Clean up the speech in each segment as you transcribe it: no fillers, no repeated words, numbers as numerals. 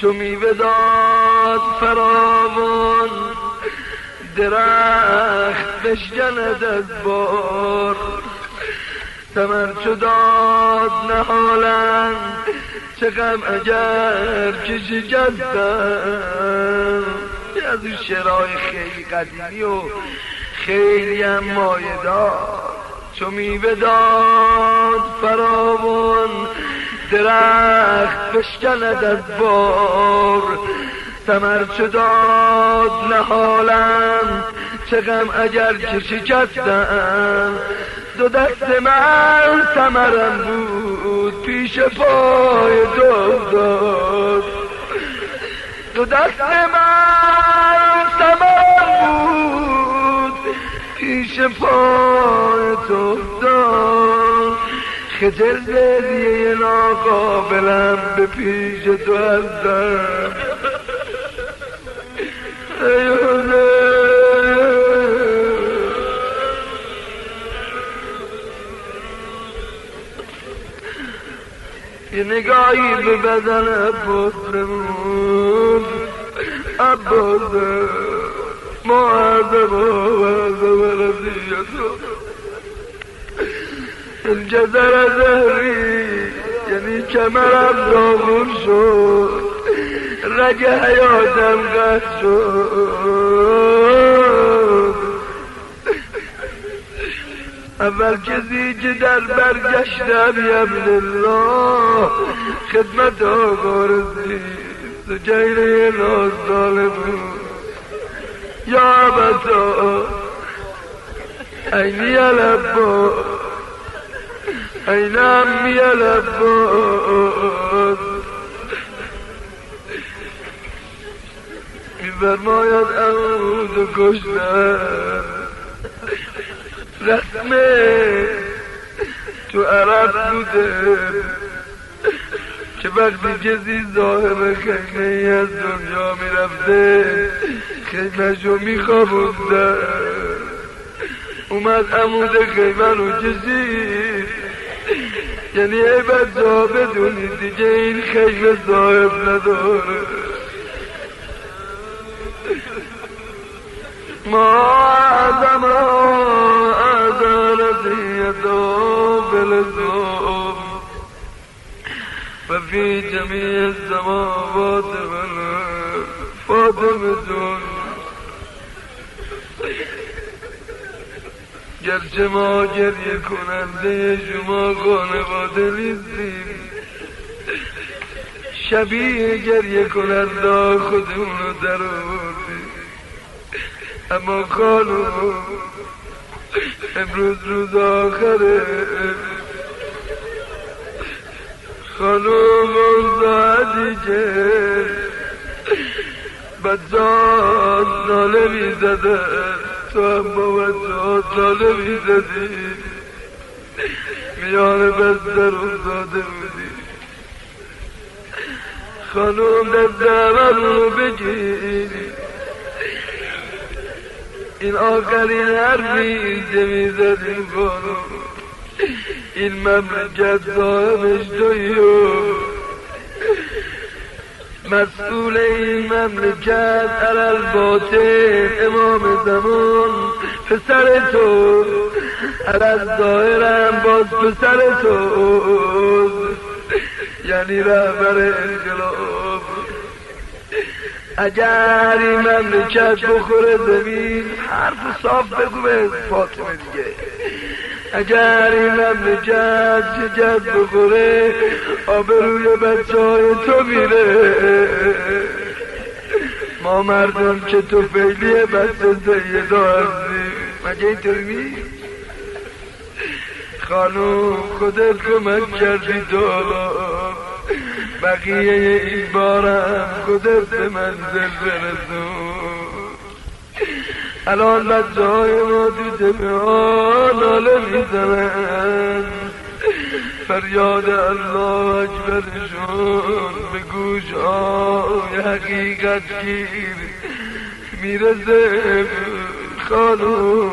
چو میوه داد فراوان درخت بشکند از بار ثمر چو داد نهالم چه غم اگر که شکستم. از این شعرهای خیلی قدیمی و خیلی هم مایه دار. چو میوه داد فراوان درخت بشکند از بار ثمر چو داد نهالم چه غم اگر که شکستم. دو دست من ثمرم بود پیش پای تو داد. دو دست من ثمرم بود پیش پای تو داد. خجل دریه ناقابلم به پیش تو هستم. یه نگاهی به بدن عباس نمود. عباس معذب رضیتو این جزر زهری یعنی کمرم داغون شد رگ حیاتم قطع شد. اول کسی که در برگشتم یبن الله خدمت آقا رسید سجیره نازداله بود. یا عبتا اینی العباس این امی العباس. می‌فرماید عمود کشتن رسمه تو عرب بوده که وقتی کسی ظاهر خیمه از دنیا میرفته خیمه‌شو میخوابونده. اومد عمود خیمه رو کشید یعنی ای بچه ها بدونید دیگه این خیمه صاحب نداره. ما عدم رضیتو بالاسلام و فی جمیع السماوات والارض. فاطمه جون گرچه ما گریه کننده شما خانواده نیستیم شبیه گریه کننده خودمون رو در آوردیم. اما خانم امروز روز آخره. خانم اون ساعتی که بچه‌ها ناله می‌زدن تو هم با بچه‌ها ناله می‌زدی میان بستر افتاده بودی. خانم دست اول رو بگیری این آخرین حرفی که میزدیم خانم این مملکت صاحبش تویی و مسئول این مملکت علل باطن امام زمان پسر تو علل ظاهرم باز پسر تو یعنی رهبر انقلاب. اگر این مملکت بخوره زمین حرف صاف بگو به فاطمه دیگه. اگر این مملکت شکست بخوره آبروی بچه‌های تو میره. ما مردم که تو فعلی بچه سیدا هستیم مگه اینطوری نیست؟ خانوم خودت کمک کردی تو بقیه این بارم خودت به منزل برسون. الان بچه های ما تو جمعه ها ناله میزنن فریاد الله اکبرشون به گوش های حقیقت گیر میرسه. خانوم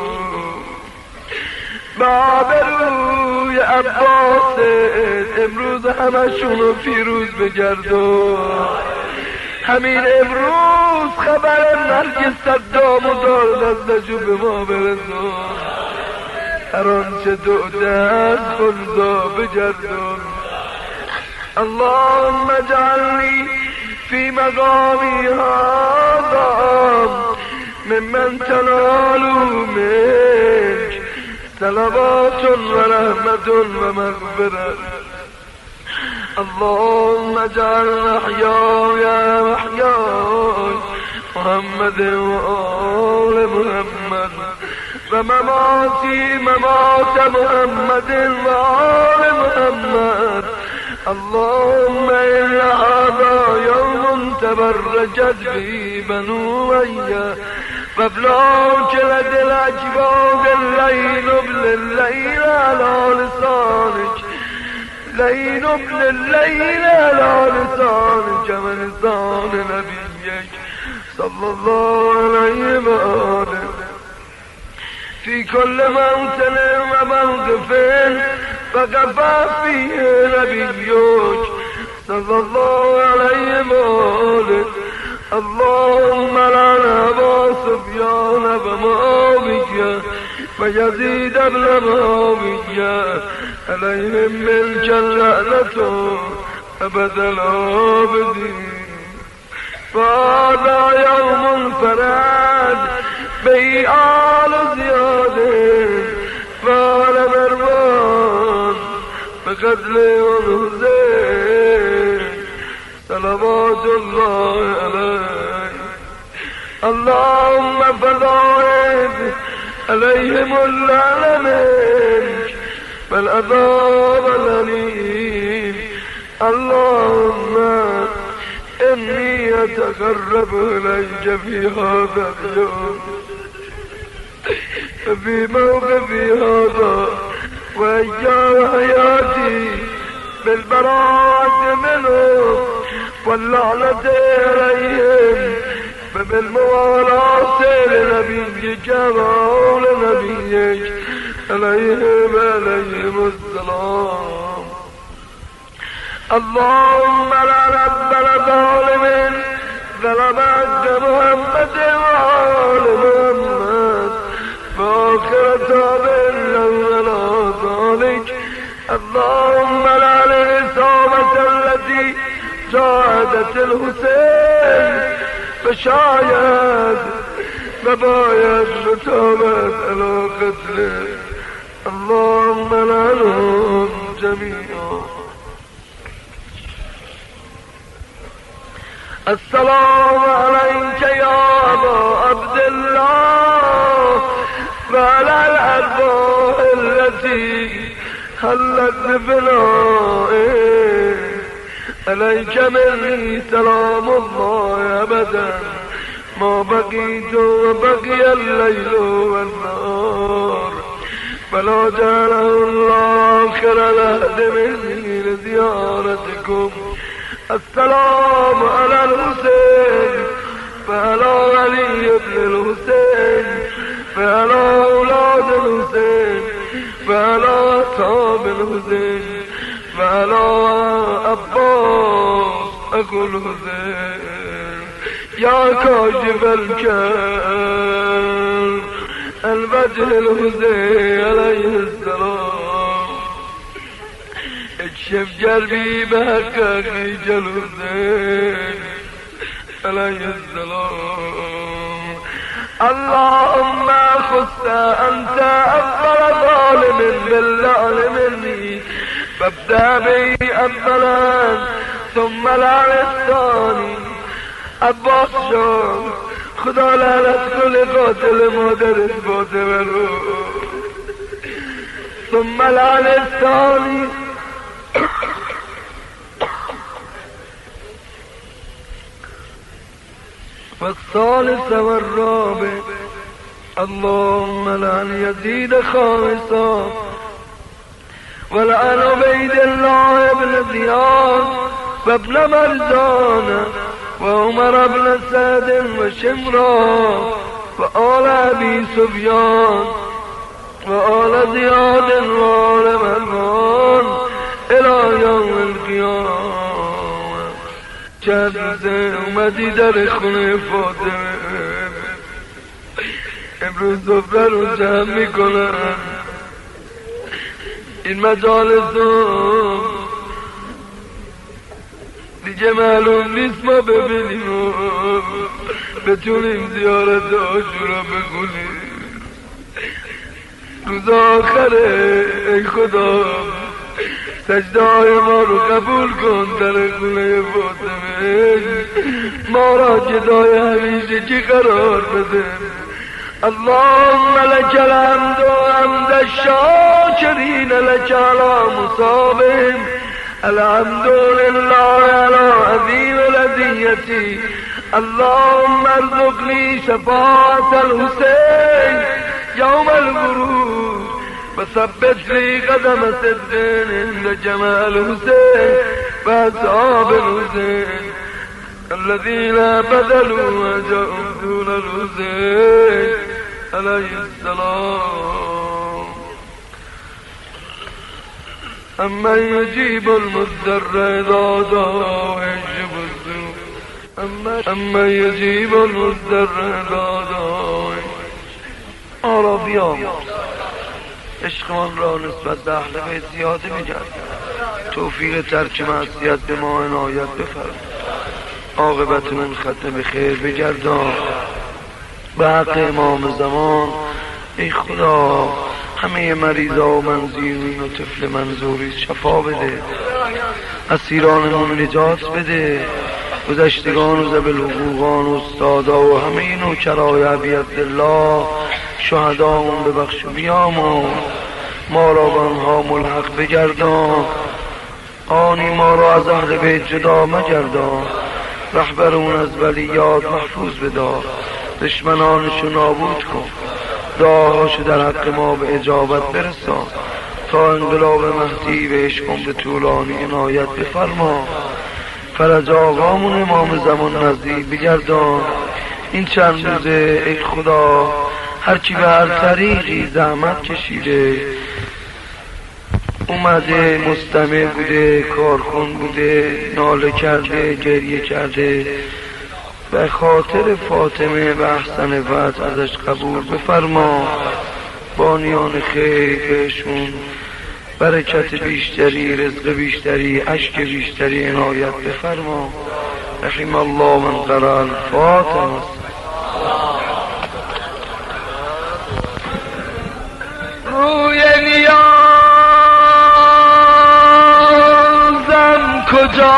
به آبروی عباس امروز همشون رو پیروز بگردون. همین امروز خبر مرگ صدام و داردستشو به ما برسون، هر آنچه دعده از خلدا بگردون. اللهم اجعلني في مقامي هذا ممن تنال منك صلوات ورحمة ومغفرة. اللهم اجعل محياي محياي محمد وآل محمد ومماتي ممات محمد وآل محمد. اللهم إن هذا يوم تبرجت به بنو أمية فبلاك لدى الأجباب الليل ابن الليل على لسانك، ليل ابن الليل على لسانك ولسان نبيك صلى الله عليه وآله في كل موطن وموقف فقف فيه نبيك صلى الله عليه وآله. اللهم لعن أبا سفيان ومعاوية ويزيد بن معاوية عليهم منك اللعنة أبد الآبدين. فهذا يوم فراد به آل زياد وآل مروان بقتل الحسين صلوات الله عليه. اللهم فضائب عليهم اللعنة منك والعذاب الأليم. اللهم إني أتقرب إليك في هذا اليوم في موقفي هذا وإياه حياتي بالبراءة منه واللعنة عليهم فبالموالاة لنبيك ولنبيك عليهم السلام. اللهم لا رب الظالمين ظلم محمد وآل محمد فآخرة بالله ذلك. اللهم لا الإصابة التي جاهدت الحسين فشايد مبايد متابت على قتله. اللهم لعنهم جميعا. السلام عليك يا أبا عبد الله وعلى الأرواح التي هلت بفنائه. عليك مني سلام الله أبدا ما بقيت وبقي الليل والنهار فلا جعله الله آخر العهد مني لزيارتكم. السلام على الحسين فعلى علي بن الحسين فعلى أولاد الحسين فعلى أصحاب الحسين فعلى عباس أخو الحسين. يا كاشف الكرب الوجه الحسين عليه السلام اكشف جربي بحقك الحسين عليه السلام. اللهم خص أنت أفضل ظالم باللعن مني فابدأ بي أولا ثم لعن الثاني. عباس جان خدا لعنت کنه قاتل مادر فاطمه رو. ثم لعن الثاني والثالث والرابع. اللهم لعن يزيد خامسا ولعن عبيد الله بن زياد وابن مرزان وعمر بن سعد وشمران وآل أبي سفيان وآل زياد وآل مروان إلى يوم القيامة. شهد روزه اومدی در خونه فاطمه، امروز سفره رو جمع میکنن. این مجالس رو دیگه معلوم نیست ما ببینیم و بتونیم زیارت عاشورا بکنیم. روز آخره ای خدا سجده های ما رو قبول کن در خونه فاطمه، ما را جدای همیشه کی قرار بده. اللهم لك الحمد وحمد الشاكرين لك على مصابهم، الحمد لله على عظيم الهدية. اللهم ارزقني شفاعة الحسين يوم الغروب وثبت لي قدم صدق عند جمال الحسين وأصحاب الحسين الذين بذلوا وجاءوا دون الحسين عليه السلام. أمن يجيب المضطر إذا دعاه ويكشف السوء، أمن يجيب المضطر إذا دعاه. آرا بیام عشقمان را نسبت به اهل بیت زیاده می‌گرد، توفیق ترک معصیت به ما عنایت بفرما، عاقبت من ختم به خیر بگردان. به حق امام زمان ای خدا همه مریضا و منزیرین و طفل منظوری شفا بده، اسیرانمون نجات بده، گذشتگان و ذوی الحقوقان و استادا و همه نوکرای ابی عبدالله شهدامون ببخش و بیامون، ما را به آنها ملحق بگردان. آنی ما را از اهل بیت جدا مگردان، رهبرون از ولیات محفوظ بدار، دشمنانشو نابود کن، دعاهاشو در حق ما به اجابت برسان، تا انقلاب مهدی به عشقم به طولانی عنایت بفرما. فرج آقامون امام زمان نزدیک بگردان. این چند روزه ای خدا هرچی به هر طریقی زحمت کشیده اومده، مستمع بوده، کارکن بوده، ناله کرده، گریه کرده، به خاطر فاطمه و احسن وجه ازش قبول بفرما. بانیان خیر بهشون برکت بیشتری، رزق بیشتری، اشک بیشتری عنایت بفرما. رحم الله من قرأ الفاتحه. روی نیازم کجا،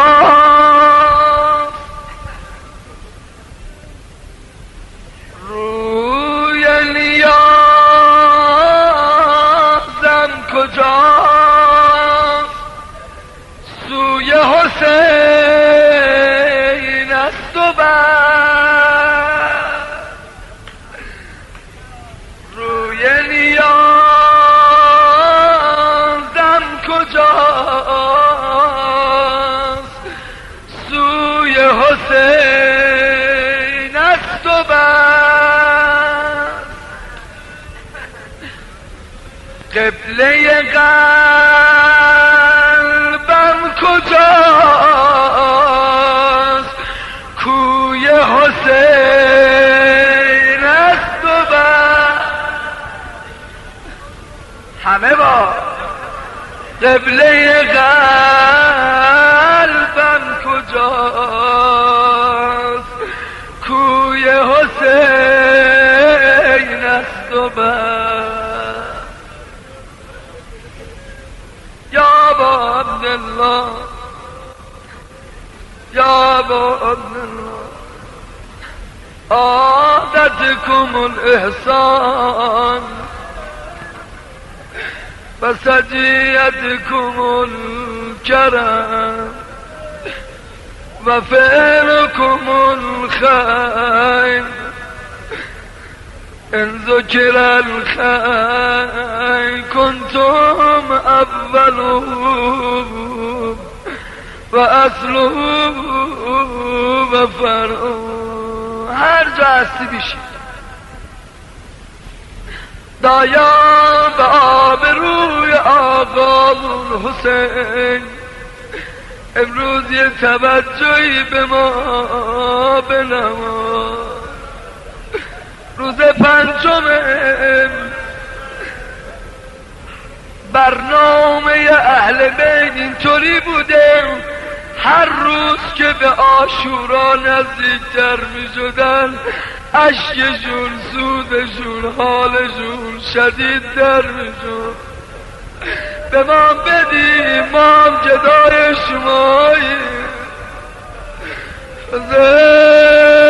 روی نیازم کجا، سوی حسین است و بس. روی نیازم کجاست، سوی حسین است و بس. قبله قلبم کجاست، کوی حسین است و بس. همه با قبله قلبم کجاست، کوی حسین است و بس. یا با عبدالله، یا با عبدالله، عادتكم الإحسان وسجيتكم الكرم وفعلكم الخير. إن ذكر الخير كنتم أوله وأصله وفرعه. هر جا هستی بشید دایا به آبروی آقا حسین امروز یه توجهی به ما بنما. روز پنجم برنامه اهل بیت اینطوری بوده هر روز که به عاشورا نزدیکتر می شدن اشکشون، سودشون، حالشون شدیدتر می شد. به ما بدی، ما هم جدای شماییم.